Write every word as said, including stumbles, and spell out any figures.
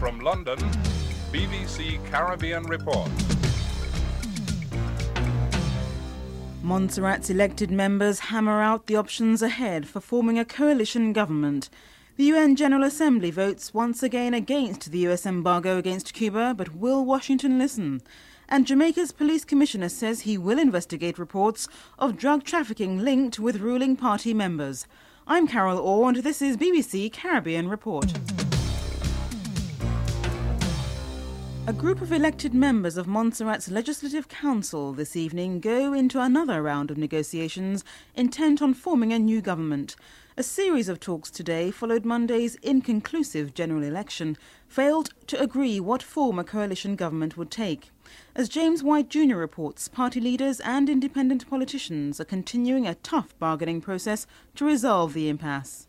From London, B B C Caribbean Report. Montserrat's elected members hammer out the options ahead for forming a coalition government. The U N General Assembly votes once again against the U S embargo against Cuba, but will Washington listen? And Jamaica's police commissioner says he will investigate reports of drug trafficking linked with ruling party members. I'm Carol Orr, and this is B B C Caribbean Report. A group of elected members of Montserrat's Legislative Council this evening go into another round of negotiations intent on forming a new government. A series of talks today followed Monday's inconclusive general election, failed to agree what form a coalition government would take. As James White Junior reports, party leaders and independent politicians are continuing a tough bargaining process to resolve the impasse.